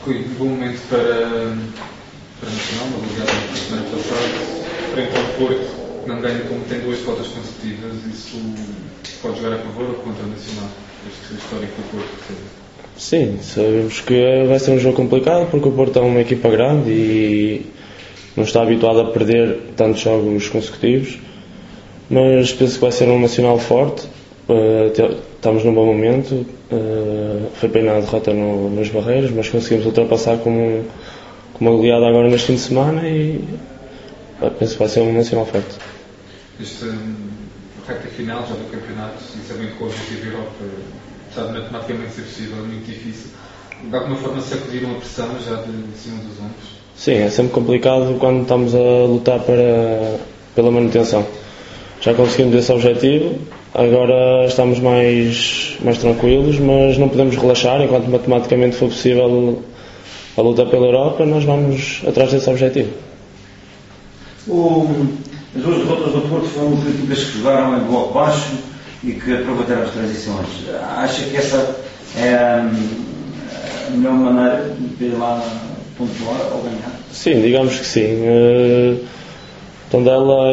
Rui, um bom momento para Nacional, uma goleada na semana passada, frente ao Porto, que não ganha como tem 2 derrotas consecutivas. Isso pode jogar a favor ou contra o Nacional, este histórico do Porto? Sim, sabemos que vai ser um jogo complicado porque o Porto é uma equipa grande e não está habituado a perder tantos jogos consecutivos, mas penso que vai ser um Nacional forte. Estamos num bom momento, foi pena a derrota nos Barreiros, mas conseguimos ultrapassar com uma goleada agora neste fim de semana e penso que vai ser um Nacional forte. Este reta final já do campeonato, e sabendo que o objetivo Europa, apesar de matematicamente ser possível, é muito difícil, de alguma forma sacudiram a pressão já de cima dos ombros? Sim, é sempre complicado quando estamos a lutar pela manutenção. Já conseguimos esse objetivo, agora estamos mais tranquilos, mas não podemos relaxar. Enquanto matematicamente for possível a luta pela Europa, nós vamos atrás desse objetivo. As 2 derrotas do Porto foram de equipas que jogaram em bloco baixo e que aproveitaram as transições. Acha que essa é a melhor maneira de ir lá pontuar ou ganhar? Sim, digamos que sim. Tondela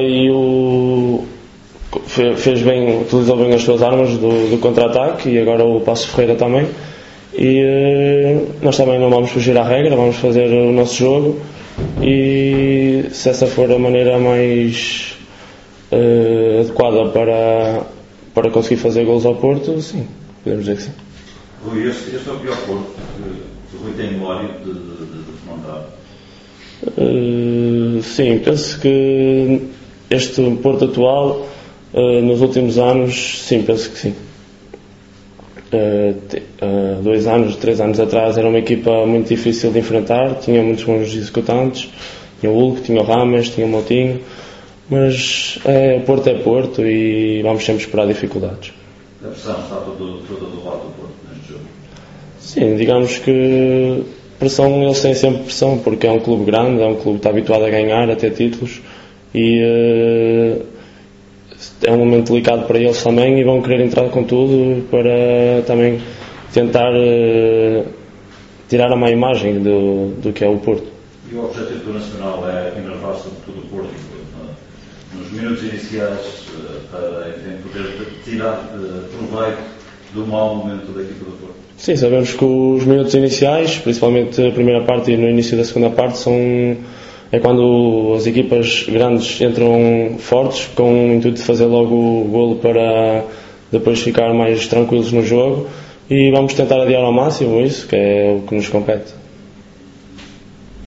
fez bem, utilizou bem as suas armas do contra-ataque e agora o Paços Ferreira também. E nós também não vamos fugir à regra, vamos fazer o nosso jogo e se essa for a maneira mais adequada para conseguir fazer golos ao Porto, sim, podemos dizer que sim. Rui, este é o pior Porto que o Rui tem memória de montar? Sim, penso que este Porto atual, nos últimos anos, sim, penso que sim. 2 anos, 3 anos atrás era uma equipa muito difícil de enfrentar, tinha muitos bons executantes, tinha o Hulk, tinha o Rames, tinha o Moutinho, mas Porto é Porto e vamos sempre esperar dificuldades. A pressão está toda do lado do Porto neste jogo? Sim, digamos que pressão, eles têm sempre pressão porque é um clube grande, é um clube que está habituado a ganhar, a ter títulos e é um momento delicado para eles também e vão querer entrar com tudo para também tentar tirar a má imagem do que é o Porto. E o objetivo do Nacional é enervar sobretudo o Porto nos minutos iniciais para poder tirar proveito do mau momento da equipa do Porto? Sim, sabemos que os minutos iniciais, principalmente a primeira parte e no início da segunda parte, é quando as equipas grandes entram fortes, com o intuito de fazer logo o golo para depois ficar mais tranquilos no jogo e vamos tentar adiar ao máximo isso, que é o que nos compete.